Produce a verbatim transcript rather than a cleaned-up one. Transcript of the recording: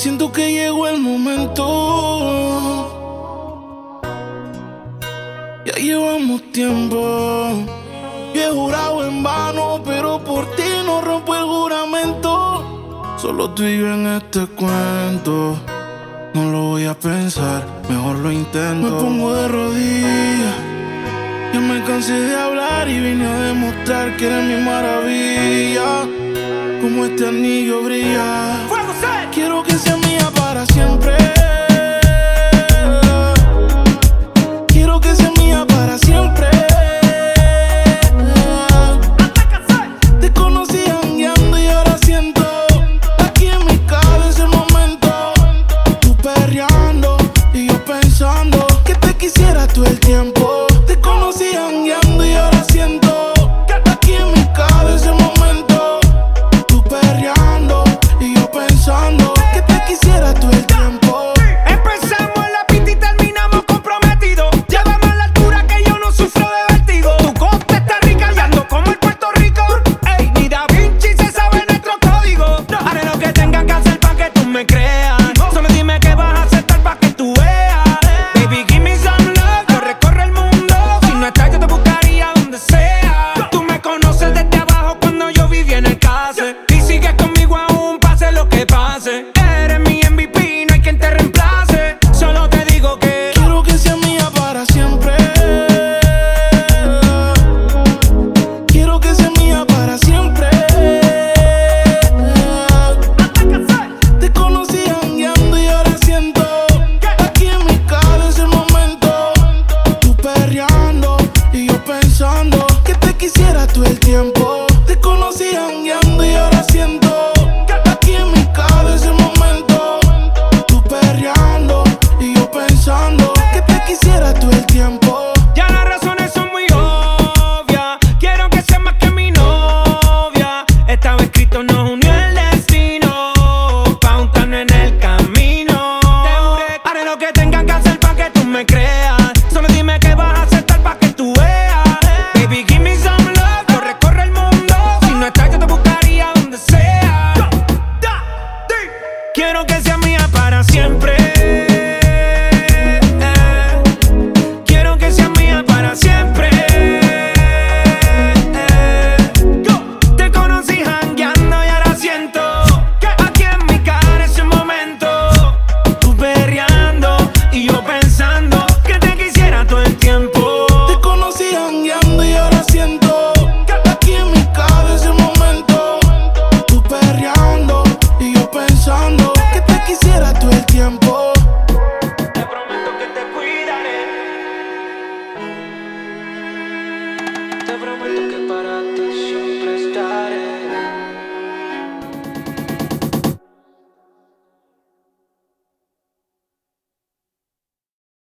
Siento que llegó el momento. Ya llevamos tiempo. Y he jurado en vano, pero por ti no rompo el juramento. Solo tú y yo en este cuento. No lo voy a pensar, mejor lo intento. Me pongo de rodillas. Ya me cansé de hablar y vine a demostrar que eres mi maravilla. Como este anillo brilla. Quiero que sea mía para siempre.